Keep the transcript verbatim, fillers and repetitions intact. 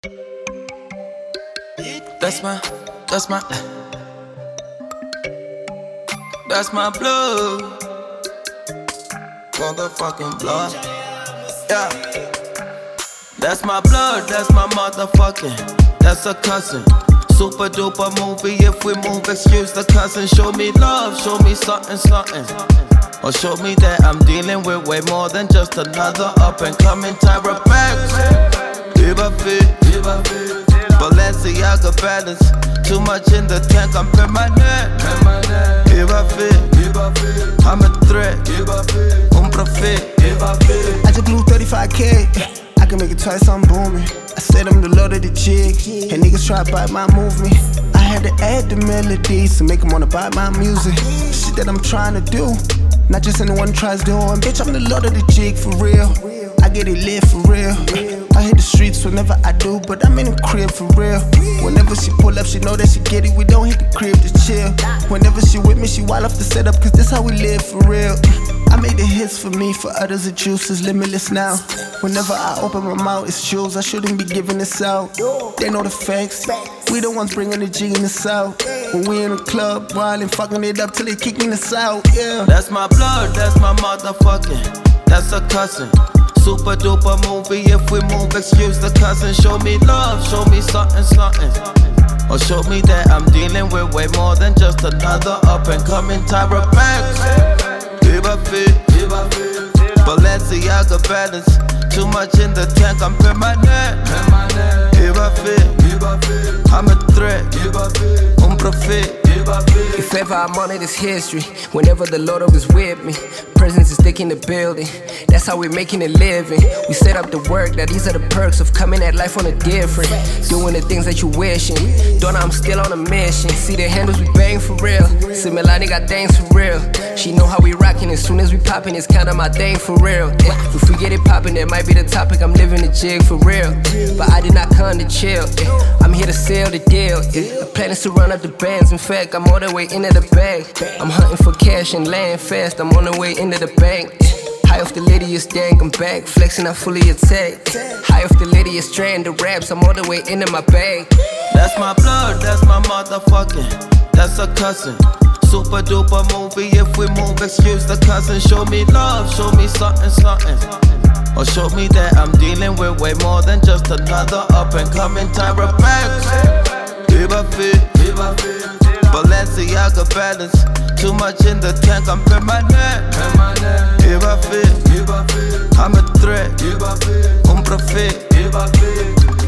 That's my, that's my, that's my blood. Motherfucking blood. Yeah. That's my blood, that's my motherfucking, that's a cousin. Super duper movie if we move, excuse the cousin. Show me love, show me something, something. Or show me that I'm dealing with way more than just another up and coming Tyra Banks. Viva fit, Viva fit. Balenciaga balance, too much in the tank, I'm permanent. Viva fit, Viva fit. I'm a threat, Viva fit. Un prophet, Viva fit. I just blew thirty-five K, I can make it twice, I'm booming. I said I'm the lord of the jig, and niggas try to bite my movement. I had to add the melodies to make them wanna buy my music. Shit that I'm trying to do, not just anyone tries doing. Bitch, I'm the lord of the jig for real. I get it lit for real. I hit the streets whenever I do, but I'm in the crib for real. Whenever she pull up, she know that she get it. We don't hit the crib to chill. Whenever she with me, she wild off the setup, cause this how we live for real. I made the hits for me, for others the juice is limitless now. Whenever I open my mouth, it's jewels, I shouldn't be giving this out. They know the facts, we the ones bringing the G in the south. When we in the club, wildin', fucking it up till they kicking us out, yeah. That's my blood, that's my motherfucking, that's a cousin. Super duper movie if we move, excuse the cousin. Show me love, show me something, something. Or show me that I'm dealing with way more than just another up and coming Tyra Banks. Viva fit, Viva fit. Balenciaga balance, too much in the tank, I'm permanent. Viva fit, Viva fit. I'm a threat, Viva fit. Un prophet. If ever I'm on it, it's history. Whenever the Lord is with me, presence is thick in the building. That's how we're making a living. We set up the work, now these are the perks of coming at life on a different. Doing the things that you wishing. Don't know I'm still on a mission. See the handles we bang for real. See Milani got things for real. She know how we rockin'. As soon as we poppin', it's kinda my thing for real. Yeah. If we get it poppin', that might be the topic. I'm living the jig for real. But I did not come to chill. Yeah. I'm here to seal the deal. Yeah. The plan is to run up the bands. In fact, I'm all the way into the bag. I'm hunting for cash and laying fast. I'm on the way into the bank. High off the littiest dank, I'm back. Flexing, I fully attacked. High off the littiest strand of raps. I'm all the way into my bag. That's my blood, that's my motherfucking, that's a cousin. Super duper movie if we move, excuse the cousin. Show me love, show me something, something. Or show me that I'm dealing with way more than just another up and coming Tyra Banks. Viva fit, Viva fit. Balenciaga balance, too much in the tank, I'm permanent. Viva fit, Viva fit. I'm a threat, Viva fit. Un prophet, Viva fit.